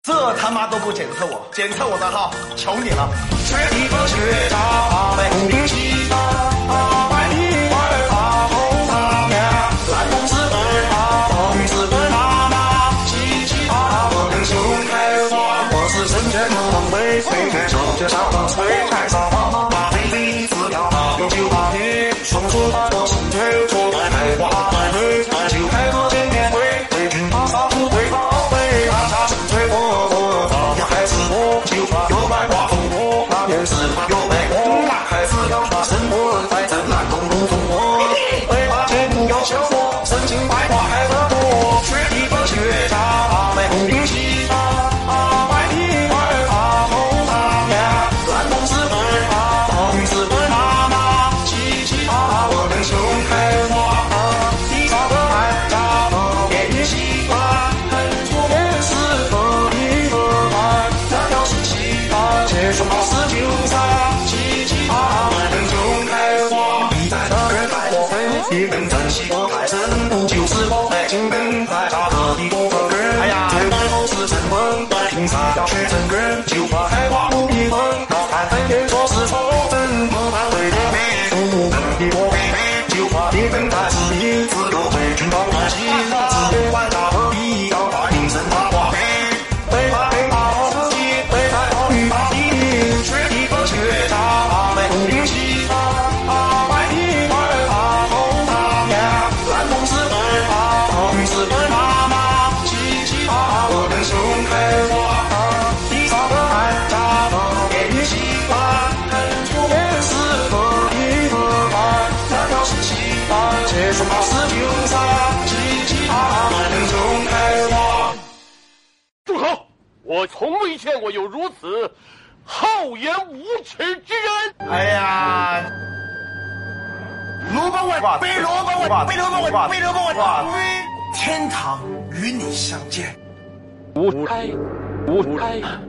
这他妈都不检测我，检测我的号，求你了！ 学一个学渣，没公平起打，买一块大红大面，蓝红是本啊，绿是本妈妈，七七八我跟熊开花，我是神仙的王位，飞天手接上了吹开撒花，把飞飞自掉，有就把你双手把我身推出来开花，来对来就开个见面会，为君把杀不会宝贝，大家身推我。就怕有白花风波，那便是有美我。孩子要把生活摆在那公路中我，为把前途要消磨，身经百花开得多。学一个学渣，没公平起打，买一块大红大面，蓝红是本啊，绿是本妈妈，七七八我跟熊开花，第三个爱渣，给你喜欢，左边是可以和爱。结束到49三，七七八我跟熊开花，你在那人带我飞，一根珍惜我太深，就是我爱情跟太大的一个人。哎呀，最爱都是成文，凭啥要学成人？就怕开花不一分，老太太也说是错真，我怕会的没父跟我就怕你跟太子一自个为君当关心，只有万家何必要把名声打挂？为怕被打自己，为怕好与把你。学一个学渣，没公平起打，买一块大红大面，蓝红是本啊，绿是本妈妈，七七八我跟熊开花，第三个爱渣，给你喜欢，左边是可以和爱，两条是七八，结束到49三，七七八我跟熊开花。 住口！我从未见过有如此厚颜无耻之人！ 哎呀，萝卜文，背萝卜文，背萝卜文，背萝卜文，天堂与你相见。 无开。